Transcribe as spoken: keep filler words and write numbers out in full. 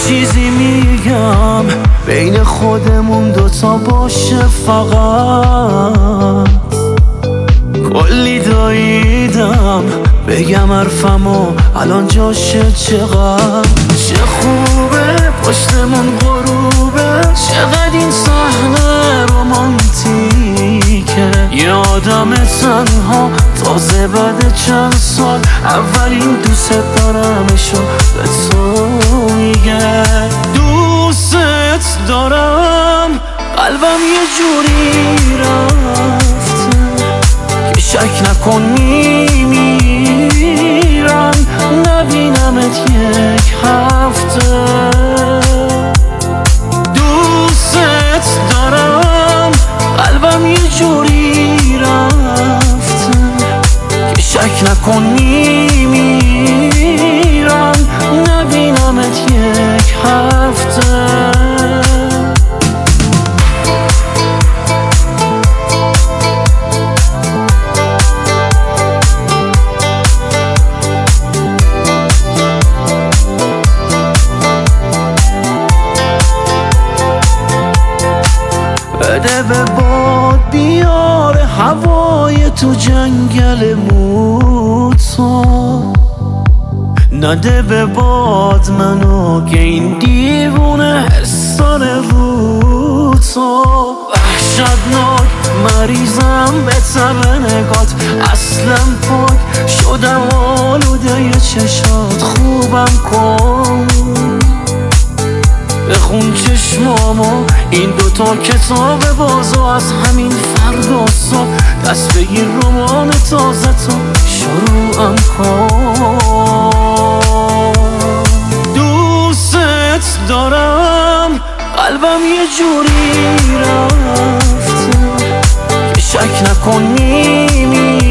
چیزی میگم بین خودمون دوتا باشه فقط. کلی دویدم بگم حرفمو الان جاشه چقدر. چه خوبه پشتمون غروبه، چقدر این صحنه رومانتیکه. یه آدم تنها تازه بعد چند سال اولین دوست دارمشو به تو میگه. دوست دارم قلبم یه جوری رفته که شک نکن میمیرم نبینمت یک هفته. دوست دارم قلبم یه جوری رفته که شک نکن میمیرم نبینمت یک هفته. بده به باد بیاره هوای تو جنگل موتا، نده به باد منو که این دیوونه حسانه رو تو. وحشتناک مریضم به طب نگات، اصلا پاک شدم آلوده چشات. خوبم کن بخون چشمامو این دوتا کتاب بازو، از همین فردا صبح دست بگیر رمان تازه تو شروعم کن. دوست دارم قلبم یه جوری رفته که شک نکن میمیرم